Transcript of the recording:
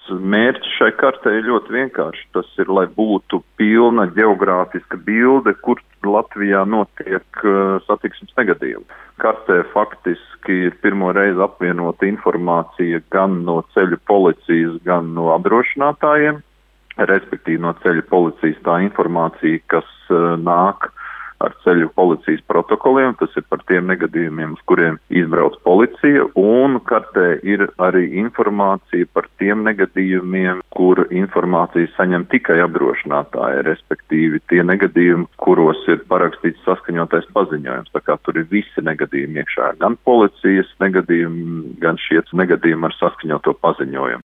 Mērķis šai kartē ir ļoti vienkārši. Tas ir, lai būtu pilna ģeogrāfiska bilde, kur Latvijā notiek satiksmes negadījumi. Kartē faktiski ir pirmo reizi apvienota informācija gan no ceļu policijas, gan no apdrošinātājiem, respektīvi no ceļu policijas tā informācija, kas nāk ar ceļu policijas protokoliem, tas ir par tiem negadījumiem, uz kuriem izbrauc policija, un kartē ir arī informācija par tiem negadījumiem, kur informāciju saņem tikai apdrošinātāji, respektīvi tie negadījumi, kuros ir parakstīts saskaņotais paziņojums. Tā kā tur ir visi negadījumi iekšā, gan policijas negadījumi, gan šie negadījumi ar saskaņoto paziņojumu.